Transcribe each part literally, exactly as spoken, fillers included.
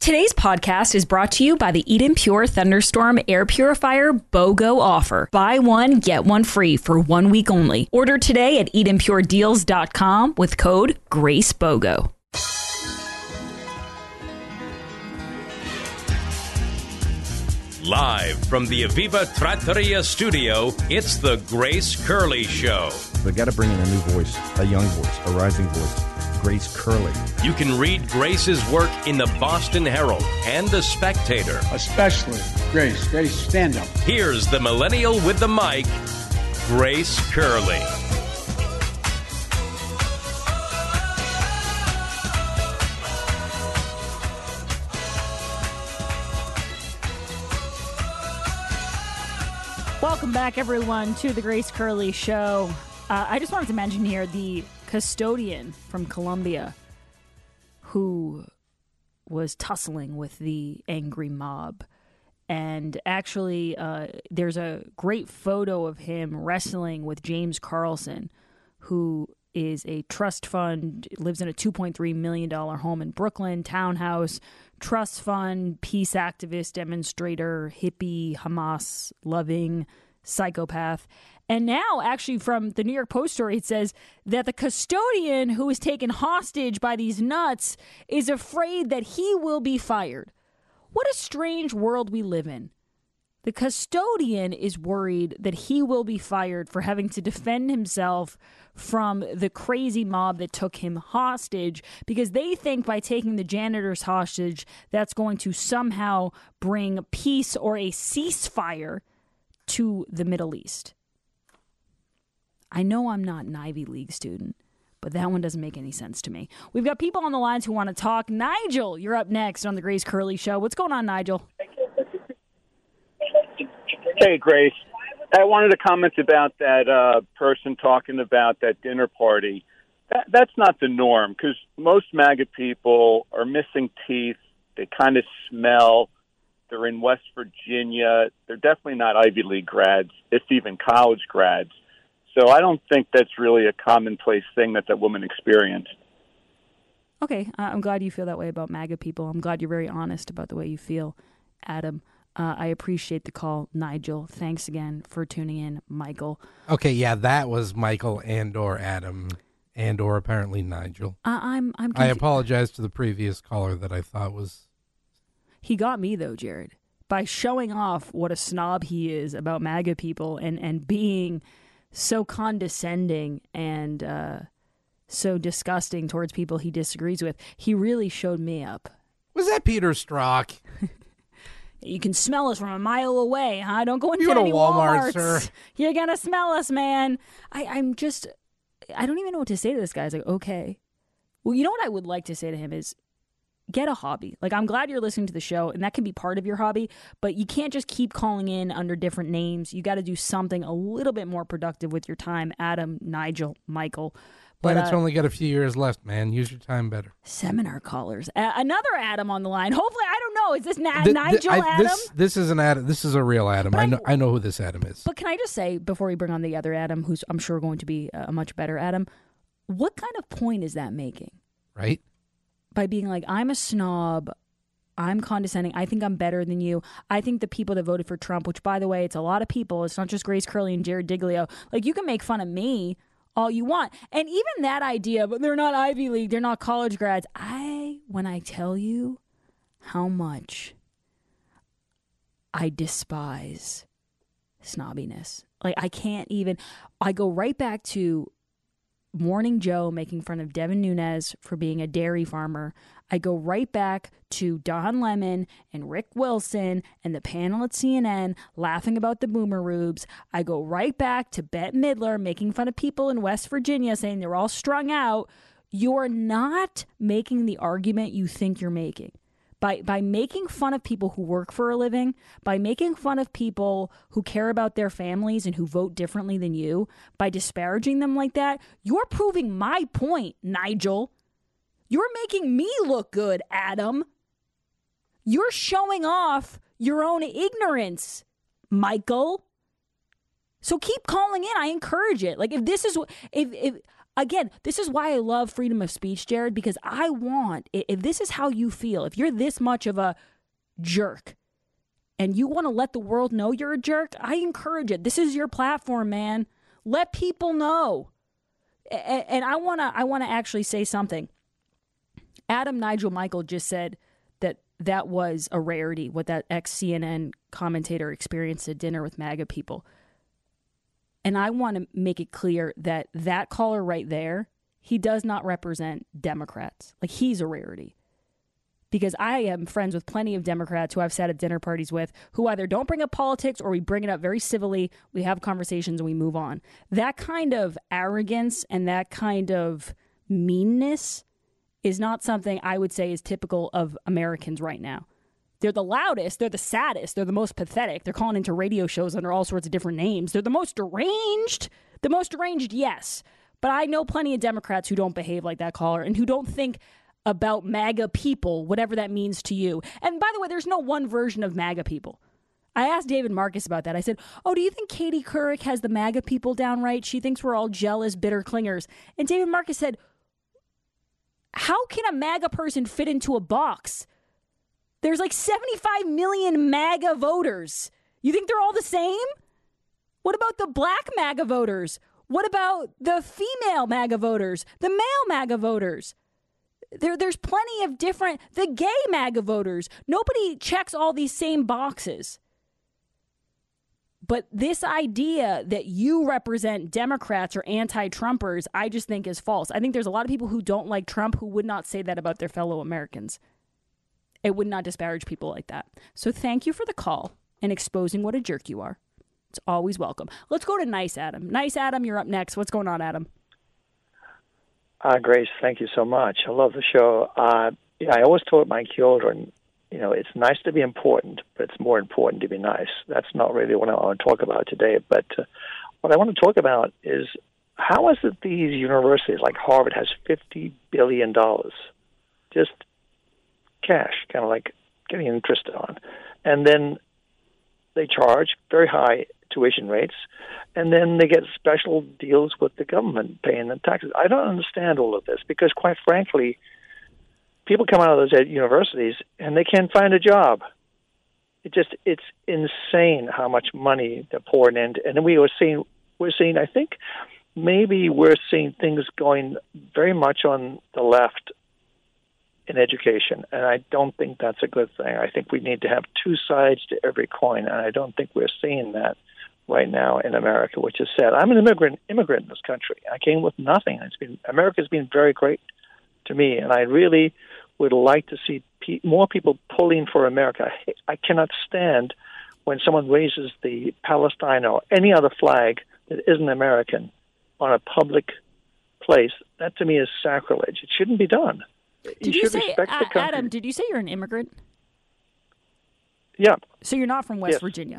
Today's podcast is brought to you by the Eden Pure Thunderstorm Air Purifier BOGO offer. Buy one, get one free for one week only. Order today at eden pure deals dot com with code GRACEBOGO. Live from the Aviva Trattoria studio, it's the Grace Curley Show. They got to bring in a new voice, a young voice, a rising voice. Grace Curley. You can read Grace's work in the Boston Herald and the Spectator. Especially Grace. Grace, stand up. Here's the millennial with the mic, Grace Curley. Welcome back, everyone, to the Grace Curley Show. Uh, I just wanted to mention here the custodian from Colombia who was tussling with the angry mob. And actually, uh, there's a great photo of him wrestling with James Carlson, who is a trust fund, lives in a two point three million dollars home in Brooklyn, townhouse, trust fund, peace activist, demonstrator, hippie, Hamas-loving psychopath. And now, actually, from the New York Post story, it says that the custodian who is taken hostage by these nuts is afraid that he will be fired. What a strange world we live in. The custodian is worried that he will be fired for having to defend himself from the crazy mob that took him hostage because they think by taking the janitors hostage, that's going to somehow bring peace or a ceasefire to the Middle East. I know I'm not an Ivy League student, but that one doesn't make any sense to me. We've got people on the lines who want to talk. Nigel, you're up next on the Grace Curley Show. What's going on, Nigel? Hey, Grace. I wanted to comment about that uh, person talking about that dinner party. That, that's not the norm because most MAGA people are missing teeth. They kind of smell. They're in West Virginia. They're definitely not Ivy League grads, if even college grads. So I don't think that's really a commonplace thing that that woman experienced. Okay, uh, I'm glad you feel that way about MAGA people. I'm glad you're very honest about the way you feel, Adam. Uh, I appreciate the call, Nigel. Thanks again for tuning in, Michael. Okay, yeah, that was Michael and or Adam and or apparently Nigel. Uh, I'm. I'm. Confu- I apologize to the previous caller that I thought was. He got me though, Jared, by showing off what a snob he is about MAGA people and and being so condescending and uh, so disgusting towards people he disagrees with. He really showed me up. Was that Peter Strzok? You can smell us from a mile away, huh? Don't go into you any Walmart, Walmarts. Sir. You're going to smell us, man. I, I'm just, I don't even know what to say to this guy. It's like, okay. Well, you know what I would like to say to him is, get a hobby. Like, I'm glad you're listening to the show, and that can be part of your hobby, but you can't just keep calling in under different names. You got to do something a little bit more productive with your time. Adam, Nigel, Michael. But But it's uh, only got a few years left, man. Use your time better. Seminar callers. Uh, another Adam on the line. Hopefully, I don't know. Is this Na- Th- th- Nigel I- Adam? This, this is an Adam. This is a real Adam. But I I'm- know. I know who this Adam is. But can I just say, before we bring on the other Adam, who's I'm sure going to be a much better Adam, what kind of point is that making? Right? By being like, I'm a snob, I'm condescending, I think I'm better than you. I think the people that voted for Trump, which, by the way, it's a lot of people. It's not just Grace Curley and Jared Diglio. Like, you can make fun of me all you want. And even that idea, but they're not Ivy League, they're not college grads. I, when I tell you how much I despise snobbiness. Like, I can't even, I go right back to Morning Joe making fun of Devin Nunes for being a dairy farmer. I go right back to Don Lemon and Rick Wilson and the panel at C N N laughing about the boomeroobs. I go right back to Bette Midler making fun of people in West Virginia saying they're all strung out. You're not making the argument you think you're making. By by making fun of people who work for a living, by making fun of people who care about their families and who vote differently than you, by disparaging them like that, you're proving my point, Nigel. You're making me look good, Adam. You're showing off your own ignorance, Michael. So keep calling in. I encourage it. Like, if this is what, if, if again, this is why I love freedom of speech, Jared, because I want, if this is how you feel, if you're this much of a jerk and you want to let the world know you're a jerk, I encourage it. This is your platform, man. Let people know. And I want to I want to actually say something. Adam Nigel Michael just said that that was a rarity, what that ex-C N N commentator experienced at dinner with MAGA people. And I want to make it clear that that caller right there, he does not represent Democrats. Like, he's a rarity. Because I am friends with plenty of Democrats who I've sat at dinner parties with who either don't bring up politics or we bring it up very civilly. We have conversations and we move on. That kind of arrogance and that kind of meanness is not something I would say is typical of Americans right now. They're the loudest. They're the saddest. They're the most pathetic. They're calling into radio shows under all sorts of different names. They're the most deranged. The most deranged, yes. But I know plenty of Democrats who don't behave like that caller and who don't think about MAGA people, whatever that means to you. And by the way, there's no one version of MAGA people. I asked David Marcus about that. I said, oh, do you think Katie Couric has the MAGA people down right? She thinks we're all jealous, bitter clingers. And David Marcus said, how can a MAGA person fit into a box? There's like seventy-five million MAGA voters. You think they're all the same? What about the black MAGA voters? What about the female MAGA voters? The male MAGA voters? There, there's plenty of different, the gay MAGA voters. Nobody checks all these same boxes. But this idea that you represent Democrats or anti-Trumpers, I just think is false. I think there's a lot of people who don't like Trump who would not say that about their fellow Americans. It would not disparage people like that. So thank you for the call and exposing what a jerk you are. It's always welcome. Let's go to Nice Adam. Nice Adam, you're up next. What's going on, Adam? Uh, Grace, thank you so much. I love the show. Uh, yeah, I always told my children, you know, it's nice to be important, but it's more important to be nice. That's not really what I want to talk about today. But uh, what I want to talk about is how is it these universities like Harvard has fifty billion dollars just cash, kind of like getting interest on, and then they charge very high tuition rates, and then they get special deals with the government paying the taxes. I don't understand all of this because, quite frankly, people come out of those universities and they can't find a job. It just it's insane how much money they're pouring in, and then we were seeing we're seeing I think maybe we're seeing things going very much on the left in education, and I don't think that's a good thing. I think we need to have two sides to every coin, and I don't think we're seeing that right now in America, which is sad. I'm an immigrant immigrant in this country. I came with nothing. It's been America's been very great to me, and I really would like to see pe- more people pulling for America. I, I cannot stand when someone raises the Palestine or any other flag that isn't American on a public place. That to me is sacrilege. It shouldn't be done. Did you, you say, uh, Adam, did you say you're an immigrant? Yeah. So you're not from West yes. Virginia?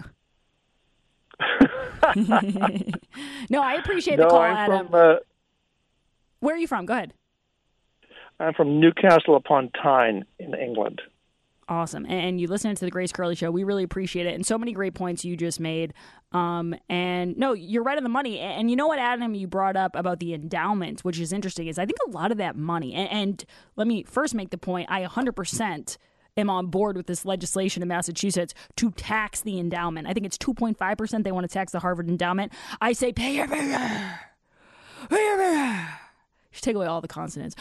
No, I appreciate no, the call, I'm Adam. From, uh, Where are you from? Go ahead. I'm from Newcastle upon Tyne in England. Awesome. And you listen to the Grace Curley Show. We really appreciate it. And so many great points you just made. Um, and no, you're right on the money. And you know what, Adam, you brought up about the endowments, which is interesting, is I think a lot of that money, and, and let me first make the point, I one hundred percent am on board with this legislation in Massachusetts to tax the endowment. I think it's two point five percent they want to tax the Harvard endowment. I say, pay your figure. Pay your figure. Just take away all the consonants.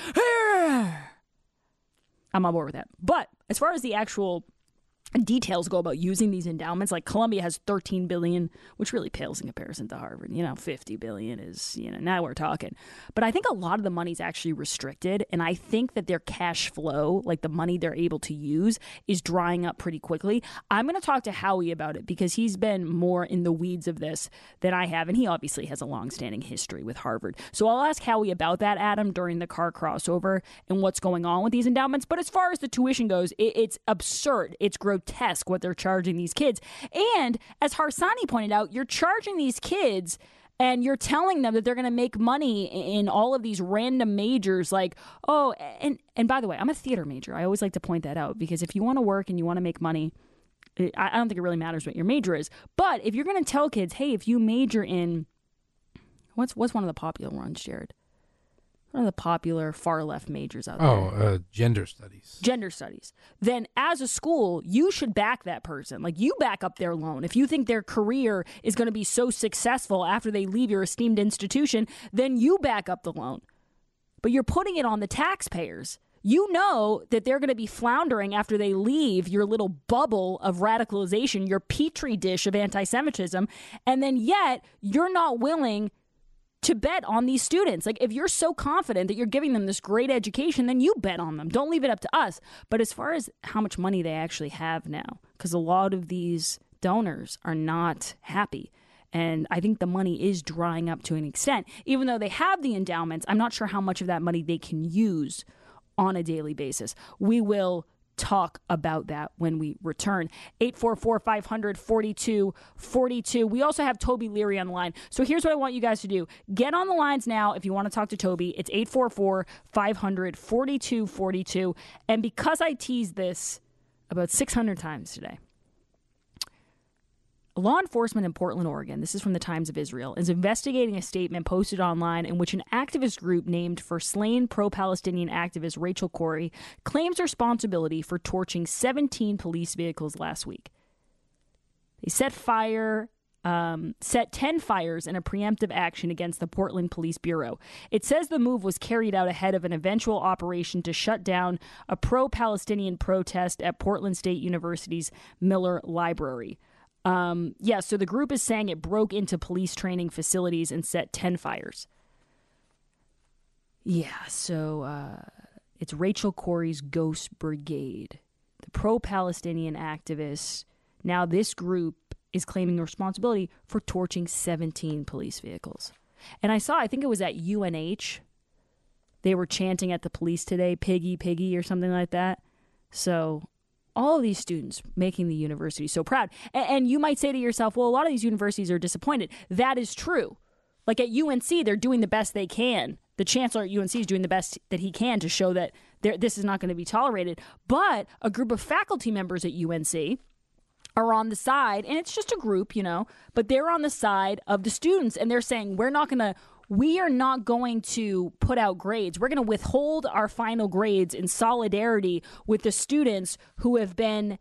I'm on board with that. But as far as the actual details go about using these endowments, like Columbia has thirteen billion dollars, which really pales in comparison to Harvard. You know, fifty billion dollars is, you know, now we're talking. But I think a lot of the money is actually restricted, and I think that their cash flow, like the money they're able to use, is drying up pretty quickly. I'm going to talk to Howie about it because he's been more in the weeds of this than I have, and he obviously has a long-standing history with Harvard. So I'll ask Howie about that, Adam, during the car crossover and what's going on with these endowments. But as far as the tuition goes, it, it's absurd. It's grotesque what they're charging these kids. And as Harsanyi pointed out, you're charging these kids and you're telling them that they're going to make money in all of these random majors like, oh, and, and by the way, I'm a theater major. I always like to point that out because if you want to work and you want to make money, I don't think it really matters what your major is. But if you're going to tell kids, hey, if you major in, what's what's one of the popular ones, Jared? one of the popular far left majors out Oh, there. uh, gender studies. Gender studies. Then as a school, you should back that person. Like, you back up their loan. If you think their career is going to be so successful after they leave your esteemed institution, then you back up the loan. But you're putting it on the taxpayers. You know that they're going to be floundering after they leave your little bubble of radicalization, your petri dish of anti-Semitism, and then yet you're not willing to bet on these students. Like, if you're so confident that you're giving them this great education, then you bet on them. Don't leave it up to us. But as far as how much money they actually have now, because a lot of these donors are not happy. And I think the money is drying up to an extent. Even though they have the endowments, I'm not sure how much of that money they can use on a daily basis. We will talk about that when we return. eight four four, five hundred, forty-two forty-two. We also have Toby Leary on the line. So here's what I want you guys to do. Get on the lines now if you want to talk to Toby. It's eight four four, five hundred, forty-two forty-two. And because I teased this about six hundred times today, law enforcement in Portland, Oregon, this is from the Times of Israel, is investigating a statement posted online in which an activist group named for slain pro-Palestinian activist Rachel Corrie claims responsibility for torching seventeen police vehicles last week. They set fire, um, set ten fires in a preemptive action against the Portland Police Bureau. It says the move was carried out ahead of an eventual operation to shut down a pro-Palestinian protest at Portland State University's Miller Library. Um, yeah, so the group is saying it broke into police training facilities and set ten fires. Yeah, so uh, it's Rachel Corrie's Ghost Brigade, the pro-Palestinian activists. Now this group is claiming responsibility for torching seventeen police vehicles. And I saw, I think it was at U N H, they were chanting at the police today, piggy, piggy, or something like that. So all of these students making the university so proud. And, and you might say to yourself, well, a lot of these universities are disappointed. That is true. Like at U N C, they're doing the best they can. The chancellor at U N C is doing the best that he can to show that this is not going to be tolerated. But a group of faculty members at U N C are on the side, and it's just a group, you know, but they're on the side of the students, and they're saying, we're not going to, we are not going to put out grades. We're going to withhold our final grades in solidarity with the students who have been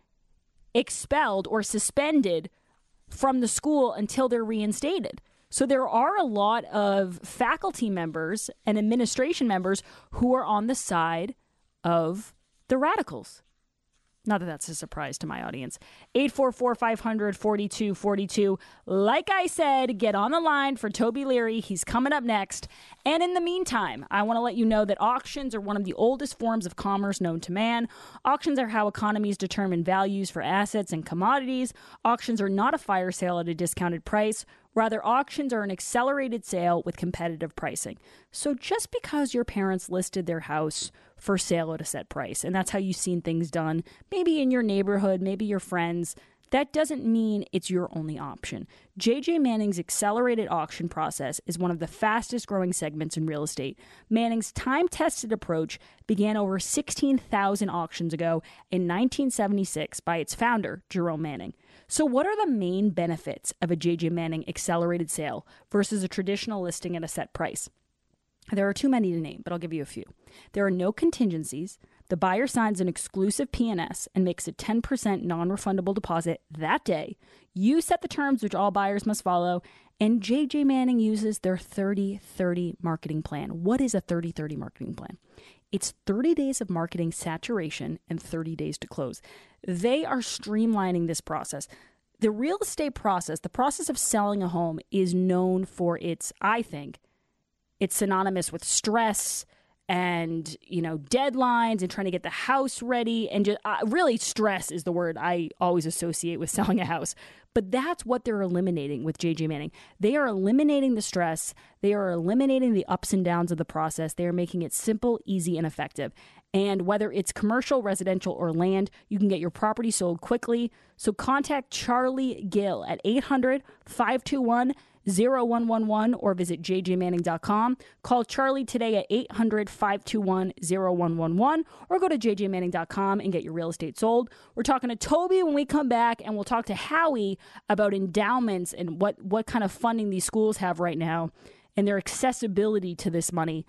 expelled or suspended from the school until they're reinstated. So there are a lot of faculty members and administration members who are on the side of the radicals. Not that that's a surprise to my audience. eight four four, five hundred, forty-two forty-two. Like I said, get on the line for Toby Leary. He's coming up next. And in the meantime, I want to let you know that auctions are one of the oldest forms of commerce known to man. Auctions are how economies determine values for assets and commodities. Auctions are not a fire sale at a discounted price. Rather, auctions are an accelerated sale with competitive pricing. So just because your parents listed their house for sale at a set price, and that's how you've seen things done, maybe in your neighborhood, maybe your friends, that doesn't mean it's your only option. J J Manning's accelerated auction process is one of the fastest growing segments in real estate. Manning's time-tested approach began over sixteen thousand auctions ago in nineteen seventy-six by its founder, Jerome Manning. So what are the main benefits of a J J Manning accelerated sale versus a traditional listing at a set price? There are too many to name, but I'll give you a few. There are no contingencies. The buyer signs an exclusive P N S and makes a ten percent non-refundable deposit that day. You set the terms which all buyers must follow, and J J Manning uses their thirty thirty marketing plan. What is a thirty thirty marketing plan? It's thirty days of marketing saturation and thirty days to close. They are streamlining this process. The real estate process, the process of selling a home, is known for its, I think, it's synonymous with stress and, you know, deadlines and trying to get the house ready. And just uh, really stress is the word I always associate with selling a house. But that's what they're eliminating with J J Manning. They are eliminating the stress. They are eliminating the ups and downs of the process. They are making it simple, easy, and effective. And whether it's commercial, residential, or land, you can get your property sold quickly. So contact Charlie Gill at eight hundred, five two one, zero one one one or visit j j manning dot com. Call Charlie today at eight hundred, five two one, zero one one one or go to j j manning dot com and get your real estate sold. We're talking to Toby when we come back, and we'll talk to Howie about endowments and what, what kind of funding these schools have right now and their accessibility to this money.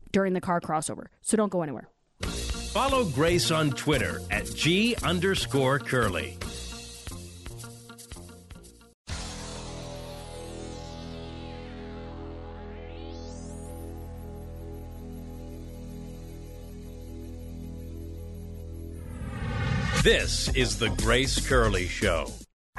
during the car crossover. So don't go anywhere. Follow Grace on Twitter at G underscore Curley. This is the Grace Curley Show.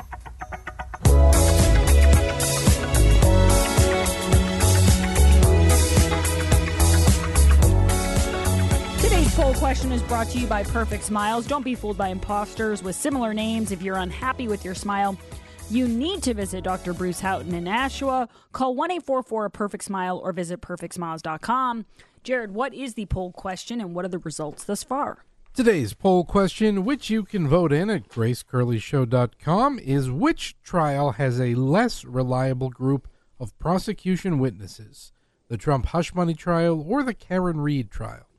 Today's poll question is brought to you by Perfect Smiles. Don't be fooled by imposters with similar names. If you're unhappy with your smile, you need to visit Doctor Bruce Houghton in Nashua. Call one eight four four perfect smile or visit perfect smiles dot com. Jared, what is the poll question and what are the results thus far? Today's poll question, which you can vote in at grace curley show dot com, is which trial has a less reliable group of prosecution witnesses? The Trump hush money trial or the Karen Read trial?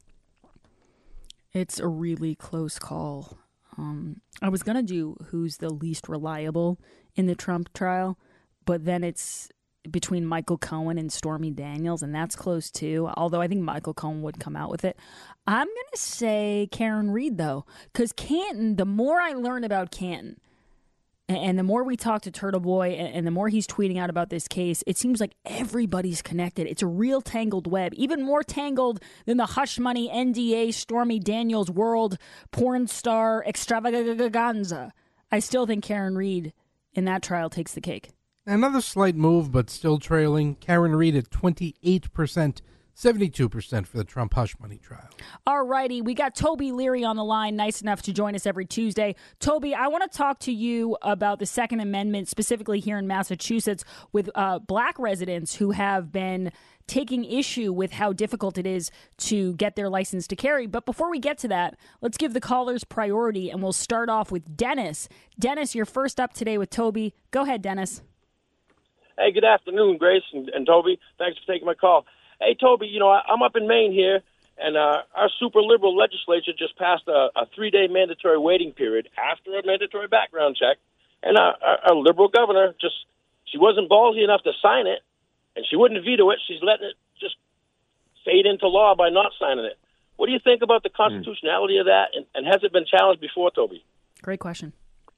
It's a really close call. Um, I was going to do who's the least reliable in the Trump trial, but then it's between Michael Cohen and Stormy Daniels, and that's close too, although I think Michael Cohen would come out with it. I'm going to say Karen Read, though, because Canton, the more I learn about Canton, and the more we talk to Turtle Boy, and the more he's tweeting out about this case, it seems like everybody's connected. It's a real tangled web, even more tangled than the hush money N D A Stormy Daniels world porn star extravaganza. I still think Karen Read in that trial takes the cake. Another slight move, but still trailing. Karen Read at twenty-eight percent, seventy-two percent for the Trump hush money trial. All righty, we got Toby Leary on the line, nice enough to join us every Tuesday. Toby, I want to talk to you about the Second Amendment, specifically here in Massachusetts, with uh, black residents who have been taking issue with how difficult it is to get their license to carry. But before we get to that, let's give the callers priority, and we'll start off with Dennis. Dennis, you're first up today with Toby. Go ahead, Dennis. Hey, good afternoon, Grace and, and Toby. Thanks for taking my call. Hey, Toby, you know, I, I'm up in Maine here, and uh, our super liberal legislature just passed a, a three-day mandatory waiting period after a mandatory background check. And uh, our, our liberal governor just, she wasn't ballsy enough to sign it, and she wouldn't veto it. She's letting it just fade into law by not signing it. What do you think about the constitutionality mm. of that, and, and has it been challenged before, Toby? Great question.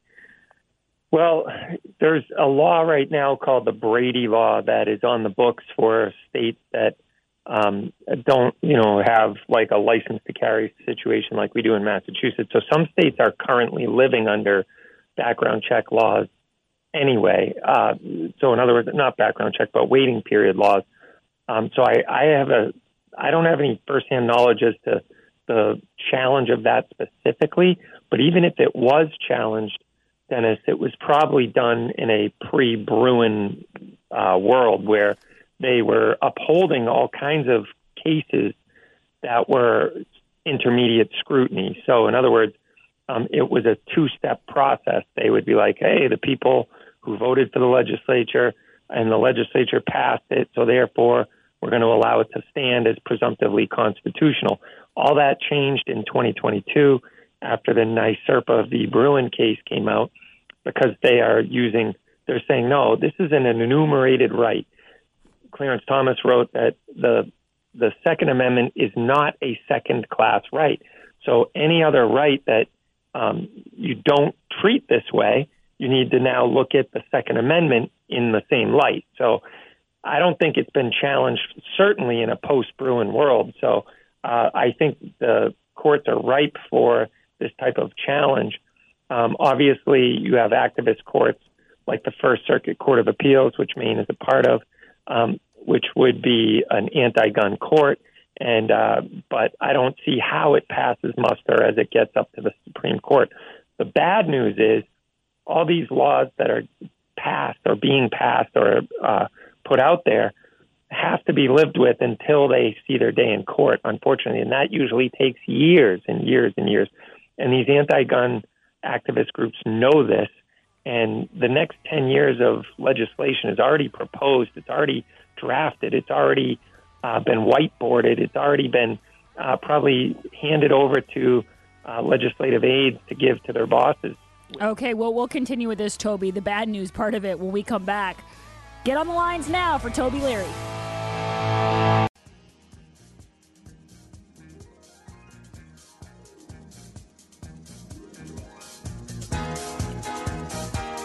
Well, there's a law right now called the Brady Law that is on the books for states that um, don't, you know, have like a license to carry situation like we do in Massachusetts. So some states are currently living under background check laws anyway. Uh, so in other words, not background check, but waiting period laws. Um, so I, I have a, I don't have any firsthand knowledge as to the challenge of that specifically, but even if it was challenged, Dennis, it was probably done in a pre-Bruin uh, world where they were upholding all kinds of cases that were intermediate scrutiny. So in other words, um, it was a two-step process. They would be like, hey, the people who voted for the legislature and the legislature passed it, so therefore we're going to allow it to stand as presumptively constitutional. All that changed in twenty twenty-two after the NYSERPA v. Bruin case came out, because they are using, they're saying, no, this is an enumerated right. Clarence Thomas wrote that the the Second Amendment is not a second-class right. So any other right that um, you don't treat this way, you need to now look at the Second Amendment in the same light. So I don't think it's been challenged, certainly in a post-Bruin world. So uh, I think the courts are ripe for this type of challenge. Um, obviously, you have activist courts like the First Circuit Court of Appeals, which Maine is a part of, um, which would be an anti-gun court. And uh, but I don't see how it passes muster as it gets up to the Supreme Court. The bad news is all these laws that are passed or being passed or uh, put out there have to be lived with until they see their day in court, unfortunately. And that usually takes years and years and years. And these anti-gun activist groups know this, and the next ten years of legislation is already proposed. It's already drafted. It's already uh, been whiteboarded. It's already been uh, probably handed over to uh, legislative aides to give to their bosses. Okay, well, we'll continue with this, Toby, the bad news part of it when we come back. Get on the lines now for Toby Leary.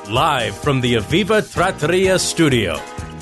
Live from the Aviva Trattoria studio.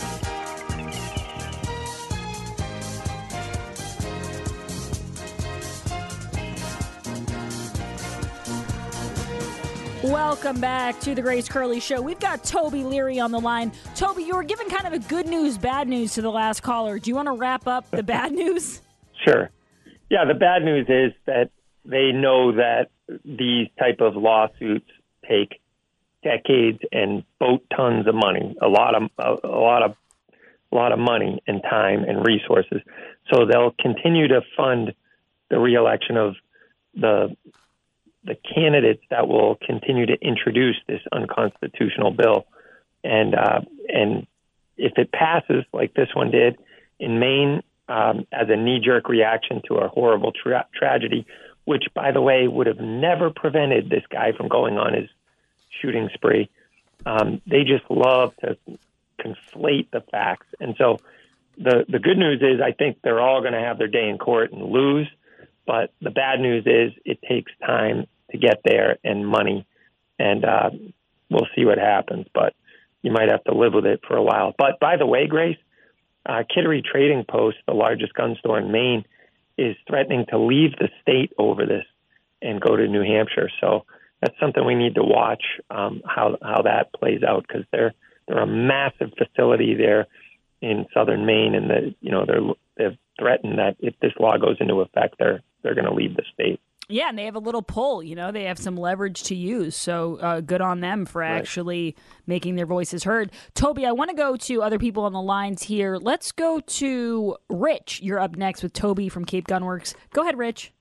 Welcome back to the Grace Curley Show. We've got Toby Leary on the line. Toby, you were giving kind of a good news, bad news to the last caller. Do you want to wrap up the bad news? Sure. Yeah, the bad news is that they know that these type of lawsuits take decades and boat tons of money, a lot of a, a lot of a lot of money and time and resources. So they'll continue to fund the reelection of the the candidates that will continue to introduce this unconstitutional bill. And uh, and if it passes, like this one did in Maine, um, as a knee-jerk reaction to a horrible tra- tragedy, which, by the way, would have never prevented this guy from going on his shooting spree. Um, they just love to conflate the facts. And so the, the good news is I think they're all going to have their day in court and lose. But the bad news is it takes time to get there and money. And uh, we'll see what happens. But you might have to live with it for a while. But by the way, Grace, uh, Kittery Trading Post, the largest gun store in Maine, is threatening to leave the state over this and go to New Hampshire. So that's something we need to watch, um, how how that plays out, because they're they're a massive facility there in southern Maine, and the you know they're they've threatened that if this law goes into effect, they're they're going to leave the state. Yeah, and they have a little pull, you know, they have some leverage to use. So uh, good on them for Right. actually making their voices heard. Toby, I want to go to other people on the lines here. Let's go to Rich. You're up next with Toby from Cape Gunworks. Go ahead, Rich.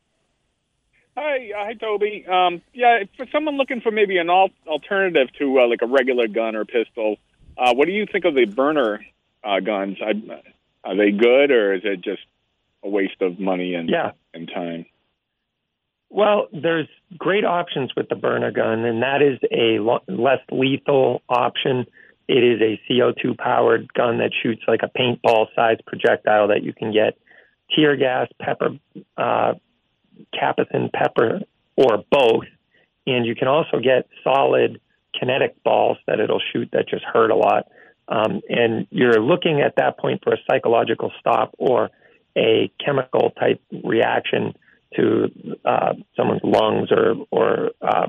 Hi, uh, hi, Toby. Um, yeah, for someone looking for maybe an al- alternative to uh, like a regular gun or pistol, uh, what do you think of the burner uh, guns? I, are they good, or is it just a waste of money and Yeah. and time? Well, there's great options with the burner gun, and that is a lo- less lethal option. It is a C O two powered gun that shoots like a paintball-sized projectile that you can get tear gas, pepper, uh, capsaicin pepper, or both. And you can also get solid kinetic balls that it'll shoot that just hurt a lot. Um, and you're looking at that point for a psychological stop or a chemical type reaction to uh, someone's lungs or or uh,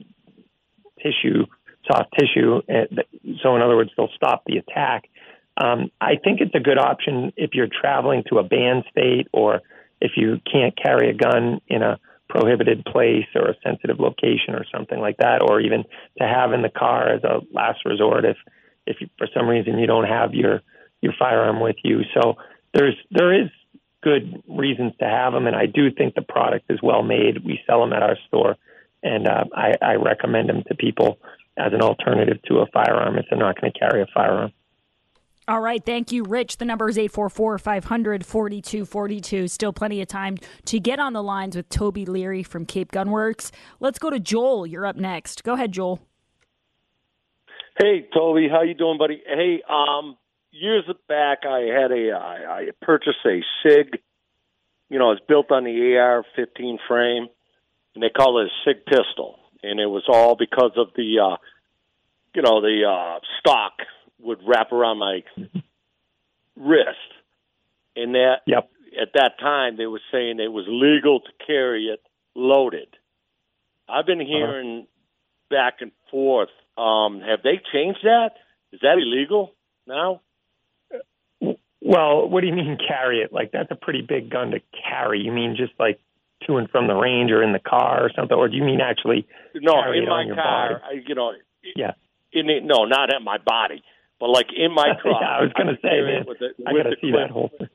tissue, soft tissue. So in other words, they'll stop the attack. Um, I think it's a good option if you're traveling to a banned state, or if you can't carry a gun in a prohibited place or a sensitive location or something like that, or even to have in the car as a last resort if if you, for some reason you don't have your your firearm with you. So there's there is good reasons to have them, and I do think the product is well made. We sell them at our store, and uh, I, I recommend them to people as an alternative to a firearm if they're not going to carry a firearm. All right. Thank you, Rich. The number is eight four four, five hundred, forty-two forty-two. Still plenty of time to get on the lines with Toby Leary from Cape Gunworks. Let's go to Joel. You're up next. Go ahead, Joel. Hey, Toby. How you doing, buddy? Hey, um, years back, I had a, I, I purchased a SIG. You know, it's built on the A R fifteen frame, and they call it a SIG pistol. And it was all because of the, uh, you know, the uh, stock would wrap around my wrist. And that, yep. At that time, they were saying it was legal to carry it loaded. I've been hearing uh-huh. back and forth. Um, have they changed that? Is that illegal now? Well, what do you mean carry it? Like, that's a pretty big gun to carry. You mean just like to and from the range or in the car or something? Or do you mean actually no, carry in it my on your car, body? I, you know, yeah. In the, no, not at my body, but like in my car. yeah, I was going to say, man, with the, I with got to the see clip. that whole thing.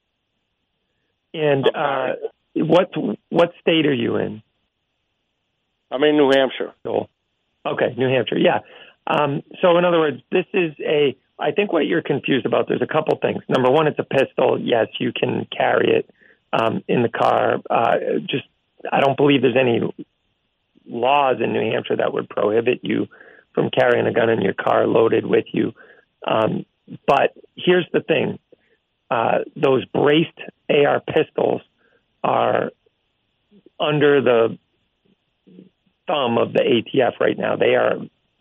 And uh, what what state are you in? I'm in New Hampshire. Cool. Okay, New Hampshire, yeah. Um, so in other words, this is a, I think what you're confused about, there's a couple things. Number one, it's a pistol. Yes, you can carry it um, in the car. Uh, just, I don't believe there's any laws in New Hampshire that would prohibit you from carrying a gun in your car loaded with you. Um, but here's the thing. Uh, those braced A R pistols are under the thumb of the A T F right now. They are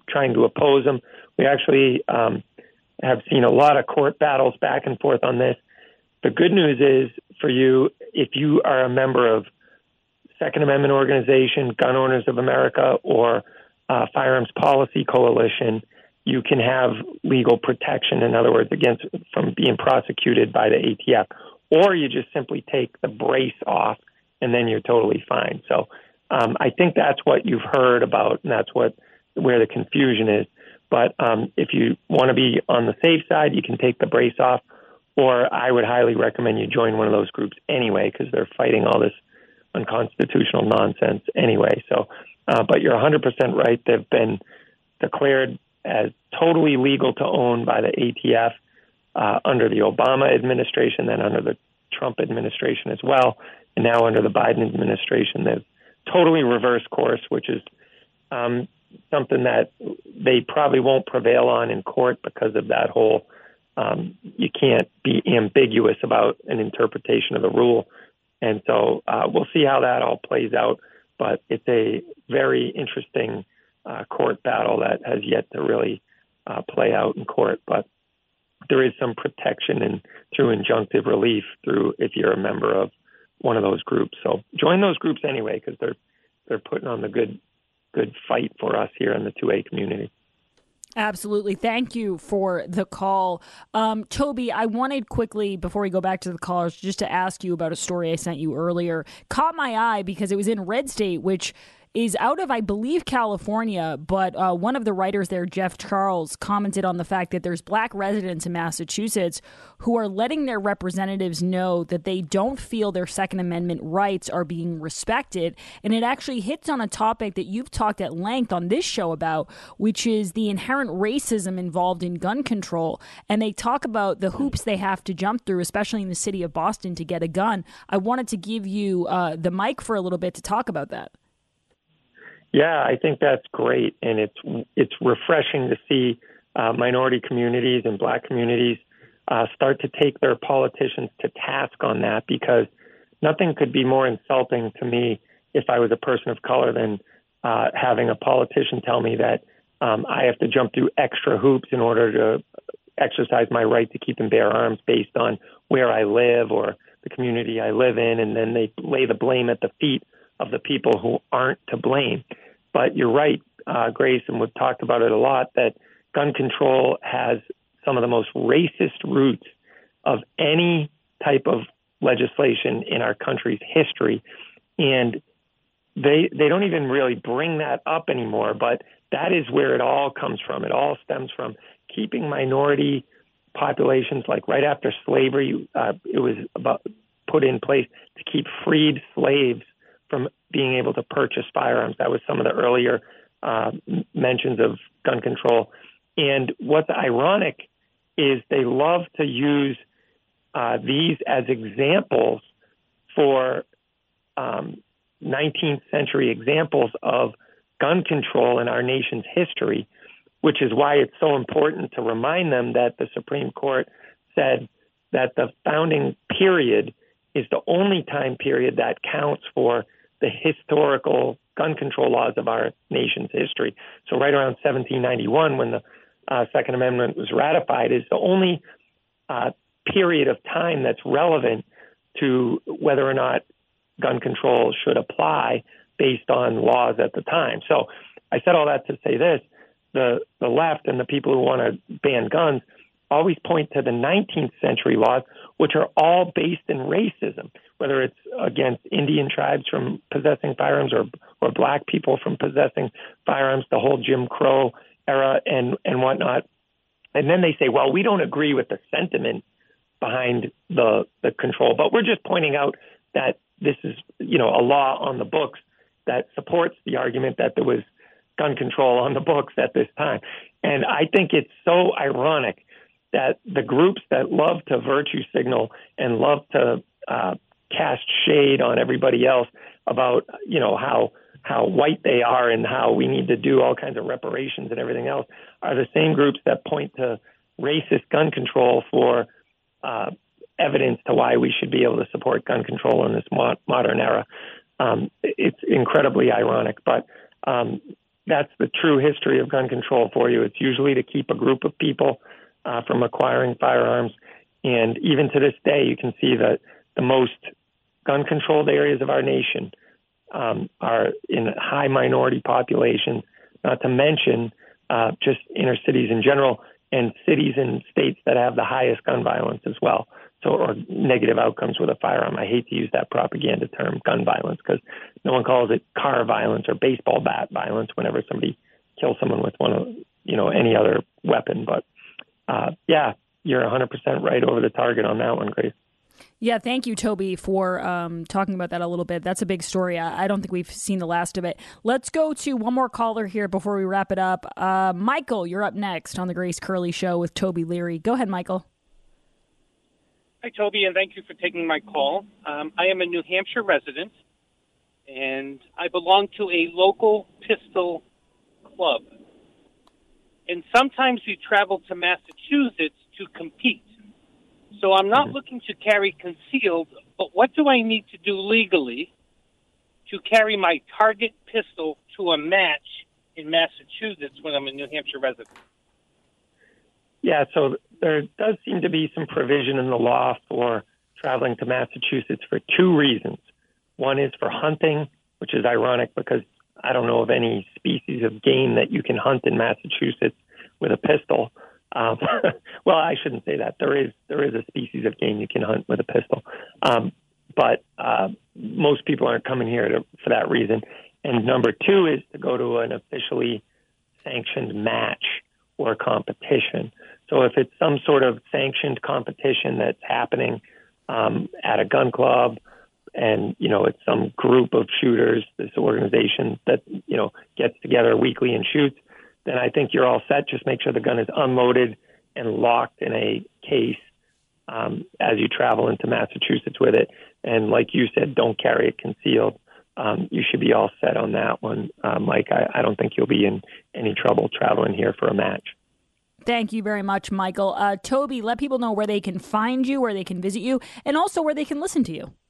trying to oppose them. We actually um, have seen a lot of court battles back and forth on this. The good news is for you, if you are a member of Second Amendment organization, Gun Owners of America, or uh, Firearms Policy Coalition, you can have legal protection, in other words, against from being prosecuted by the A T F. Or you just simply take the brace off, and then you're totally fine. So um, I think that's what you've heard about, and that's what where the confusion is. But um, if you want to be on the safe side, you can take the brace off, or I would highly recommend you join one of those groups anyway, because they're fighting all this unconstitutional nonsense anyway. So, uh, but you're one hundred percent right. They've been declared as totally legal to own by the A T F uh, under the Obama administration, then under the Trump administration as well, and now under the Biden administration. They've totally reversed course, which is um, something that they probably won't prevail on in court because of that whole, um, you can't be ambiguous about an interpretation of the rule. And so uh, we'll see how that all plays out, but it's a very interesting uh, court battle that has yet to really uh, play out in court. But there is some protection and through injunctive relief through if you're a member of one of those groups. So join those groups anyway, because they're they're putting on the good good fight for us here in the two A community. Absolutely. Thank you for the call. Um, Toby, I wanted quickly, before we go back to the callers, just to ask you about a story I sent you earlier. Caught my eye because it was in Red State, which is out of, I believe, California, but uh, one of the writers there, Jeff Charles, commented on the fact that there's black residents in Massachusetts who are letting their representatives know that they don't feel their Second Amendment rights are being respected. And it actually hits on a topic that you've talked at length on this show about, which is the inherent racism involved in gun control. And they talk about the hoops they have to jump through, especially in the city of Boston, to get a gun. I wanted to give you uh, the mic for a little bit to talk about that. Yeah, I think that's great, and it's it's refreshing to see uh, minority communities and black communities uh, start to take their politicians to task on that, because nothing could be more insulting to me if I was a person of color than uh, having a politician tell me that um, I have to jump through extra hoops in order to exercise my right to keep and bear arms based on where I live or the community I live in, and then they lay the blame at the feet of the people who aren't to blame. But you're right, uh, Grace, and we've talked about it a lot, that gun control has some of the most racist roots of any type of legislation in our country's history. And they they don't even really bring that up anymore, but that is where it all comes from. It all stems from keeping minority populations, like right after slavery, uh, it was about put in place to keep freed slaves from being able to purchase firearms. That was some of the earlier uh, mentions of gun control. And what's ironic is they love to use uh, these as examples for um, nineteenth century examples of gun control in our nation's history, which is why it's so important to remind them that the Supreme Court said that the founding period is the only time period that counts for the historical gun control laws of our nation's history. So right around seventeen ninety-one, when the uh, Second Amendment was ratified, is the only uh, period of time that's relevant to whether or not gun control should apply based on laws at the time. So I said all that to say this: the the left and the people who want to ban guns always point to the nineteenth century laws, which are all based in racism, whether it's against Indian tribes from possessing firearms or or black people from possessing firearms, the whole Jim Crow era and, and whatnot. And then they say, well, we don't agree with the sentiment behind the the control, but we're just pointing out that this is, you know, a law on the books that supports the argument that there was gun control on the books at this time. And I think it's so ironic that the groups that love to virtue signal and love to uh, cast shade on everybody else about, you know, how how white they are and how we need to do all kinds of reparations and everything else are the same groups that point to racist gun control for uh, evidence to why we should be able to support gun control in this mo- modern era. Um, it's incredibly ironic, but um, that's the true history of gun control for you. It's usually to keep a group of people uh, from acquiring firearms. And even to this day, you can see that the most gun-controlled areas of our nation um, are in high minority populations, not to mention uh, just inner cities in general, and cities and states that have the highest gun violence as well, so or negative outcomes with a firearm. I hate to use that propaganda term, gun violence, because no one calls it car violence or baseball bat violence whenever somebody kills someone with one of, you know, any other weapon. But uh, yeah, you're one hundred percent right over the target on that one, Grace. Yeah, thank you, Toby, for um, talking about that a little bit. That's a big story. I, I don't think we've seen the last of it. Let's go to one more caller here before we wrap it up. Uh, Michael, you're up next on the Grace Curley Show with Toby Leary. Go ahead, Michael. Hi, Toby, and thank you for taking my call. Um, I am a New Hampshire resident, and I belong to a local pistol club. And sometimes we travel to Massachusetts to compete. So I'm not looking to carry concealed, but what do I need to do legally to carry my target pistol to a match in Massachusetts when I'm a New Hampshire resident? Yeah, so there does seem to be some provision in the law for traveling to Massachusetts for two reasons. One is for hunting, which is ironic because I don't know of any species of game that you can hunt in Massachusetts with a pistol. Um, well, I shouldn't say that. There is there is a species of game you can hunt with a pistol, um, but uh, most people aren't coming here to, for that reason. And number two is to go to an officially sanctioned match or competition. So if it's some sort of sanctioned competition that's happening um, at a gun club, and you know it's some group of shooters, this organization that you know gets together weekly and shoots, then I think you're all set. Just make sure the gun is unloaded and locked in a case um, as you travel into Massachusetts with it. And like you said, don't carry it concealed. Um, you should be all set on that one, uh, Mike. I, I don't think you'll be in any trouble traveling here for a match. Thank you very much, Michael. Uh, Toby, let people know where they can find you, where they can visit you, and also where they can listen to you.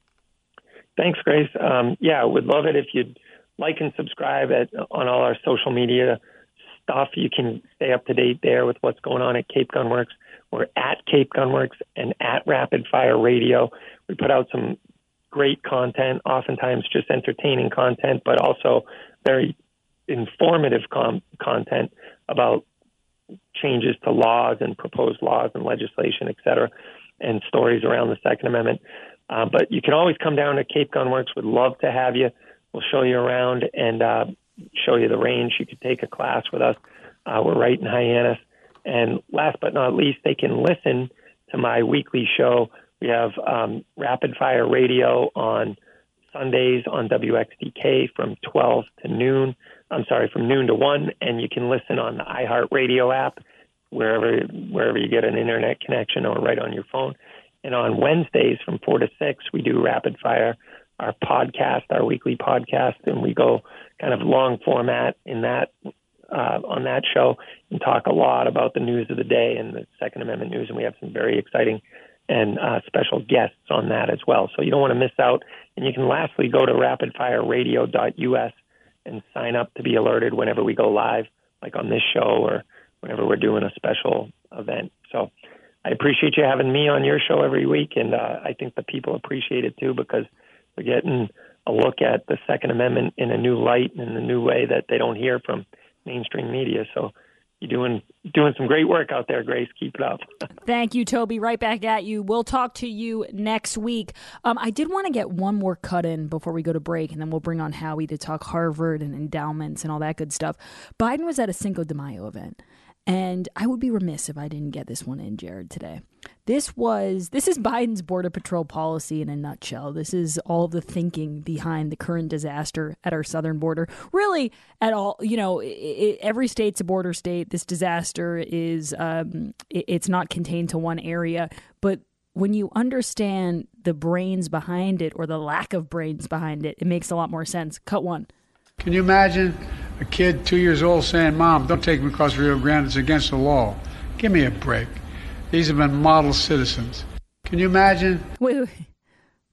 Thanks, Grace. Um, yeah, would love it if you'd like and subscribe at on all our social media stuff. You can stay up to date there with what's going on at Cape Gunworks. We're at Cape Gunworks and at Rapid Fire Radio. We put out some great content, oftentimes just entertaining content, but also very informative com- content about changes to laws and proposed laws and legislation, et cetera, and stories around the Second Amendment. Uh, but you can always come down to Cape Gunworks. We'd love to have you. We'll show you around and uh, show you the range. You could take a class with us. Uh, we're right in Hyannis. And last but not least, they can listen to my weekly show. We have um, Rapid Fire Radio on Sundays on W X D K from twelve to noon. I'm sorry, from noon to one. And you can listen on the iHeartRadio app, wherever wherever you get an internet connection or right on your phone. And on Wednesdays from four to six, we do Rapid Fire, our podcast, our weekly podcast, and we go kind of long format in that uh, on that show and talk a lot about the news of the day and the Second Amendment news. And we have some very exciting and uh, special guests on that as well. So you don't want to miss out. And you can lastly go to rapid fire radio dot U S and sign up to be alerted whenever we go live, like on this show or whenever we're doing a special event. So I appreciate you having me on your show every week, and uh, I think the people appreciate it too because we're getting a look at the Second Amendment in a new light and in a new way that they don't hear from mainstream media. So you're doing doing some great work out there, Grace. Keep it up. Thank you, Toby. Right back at you. We'll talk to you next week. Um, I did want to get one more cut in before we go to break, and then we'll bring on Howie to talk Harvard and endowments and all that good stuff. Biden was at a Cinco de Mayo event, and I would be remiss if I didn't get this one in, Jared, today. This was this is Biden's Border Patrol policy in a nutshell. This is all the thinking behind the current disaster at our southern border. Really, at all, you know, it, it, every state's a border state. This disaster is um, it, it's not contained to one area. But when you understand the brains behind it or the lack of brains behind it, it makes a lot more sense. Cut one. Can you imagine a kid two years old saying, "Mom, don't take me across Rio Grande. It's against the law." Give me a break. These have been model citizens. Can you imagine? Wait, wait.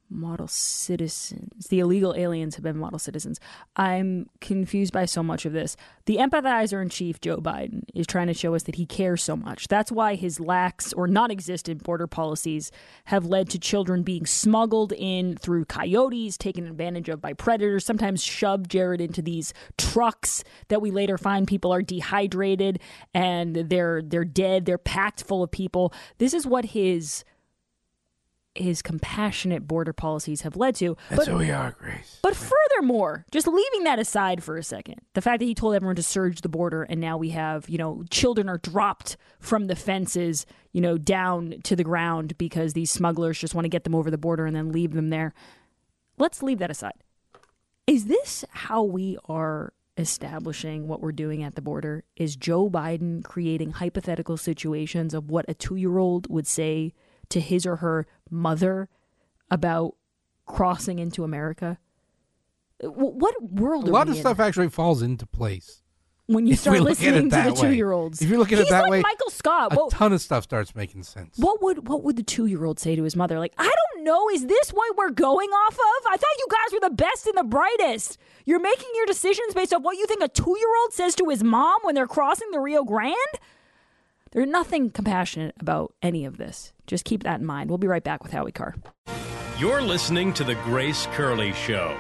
Model citizens. The illegal aliens have been model citizens. I'm confused by so much of this. The empathizer-in-chief, Joe Biden, is trying to show us that he cares so much. That's why his lax or non-existent border policies have led to children being smuggled in through coyotes, taken advantage of by predators, sometimes shoved, Jared, into these trucks that we later find people are dehydrated and they're they're dead. They're packed full of people. This is what his... his compassionate border policies have led to. That's but, who we are, Grace. But furthermore, just leaving that aside for a second, the fact that he told everyone to surge the border and now we have, you know, children are dropped from the fences, you know, down to the ground because these smugglers just want to get them over the border and then leave them there. Let's leave that aside. Is this how we are establishing what we're doing at the border? Is Joe Biden creating hypothetical situations of what a two-year-old would say to his or her mother about crossing into America? What world are A lot we of in? stuff actually falls into place When you if start we look at it listening to that the way. two-year-olds. If you look at it He's that like way, Michael Scott. a What, ton of stuff starts making sense. what would what would the two-year-old say to his mother? Like, I don't know. Is this what we're going off of? I thought you guys were the best and the brightest. You're making your decisions based on what you think a two-year-old says to his mom when they're crossing the Rio Grande? There's nothing compassionate about any of this. Just keep that in mind. We'll be right back with Howie Carr. You're listening to The Grace Curley Show.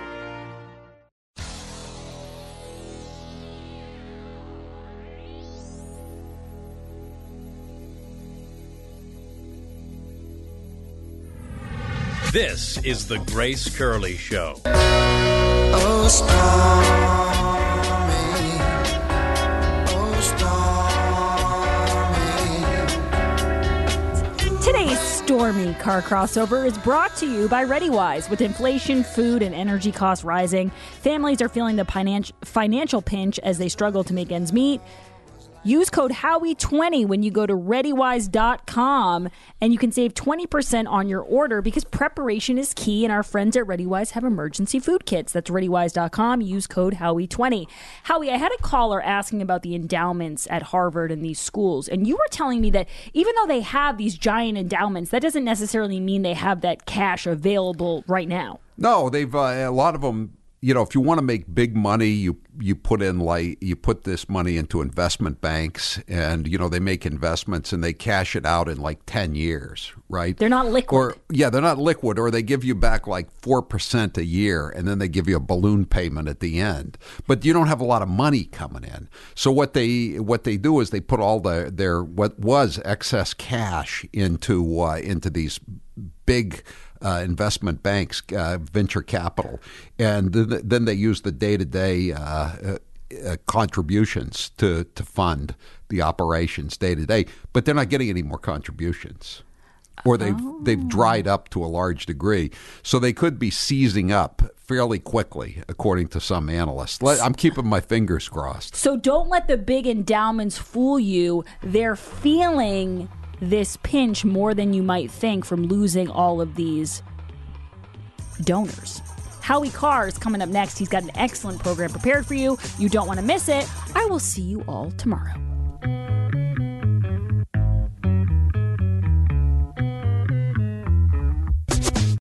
This is The Grace Curley Show. Oh, stormy. Oh, stormy. Today's Stormy Car Crossover is brought to you by ReadyWise. With inflation, food, and energy costs rising, families are feeling the finan- financial pinch as they struggle to make ends meet. Use code Howie twenty when you go to ready wise dot com and you can save twenty percent on your order because preparation is key and our friends at ReadyWise have emergency food kits. That's ready wise dot com. Use code Howie twenty. Howie, I had a caller asking about the endowments at Harvard and these schools, and you were telling me that even though they have these giant endowments, that doesn't necessarily mean they have that cash available right now. No, they've uh, a lot of them. You know, if you want to make big money, you you put in like you put this money into investment banks, and you know they make investments and they cash it out in like ten years, right? They're not liquid. Or yeah, they're not liquid, or they give you back like four percent a year, and then they give you a balloon payment at the end. But you don't have a lot of money coming in. So what they what they do is they put all the their what was excess cash into uh, into these big Uh, investment banks, uh, venture capital, and th- then they use the day-to-day uh, uh, uh, contributions to, to fund the operations day-to-day. But they're not getting any more contributions, or they've oh. they've dried up to a large degree. So they could be seizing up fairly quickly, according to some analysts. Let, I'm keeping my fingers crossed. So don't let the big endowments fool you. They're feeling this pinch more than you might think from losing all of these donors. Howie Carr is coming up next. He's got an excellent program prepared for you. You don't want to miss it. I will see you all tomorrow.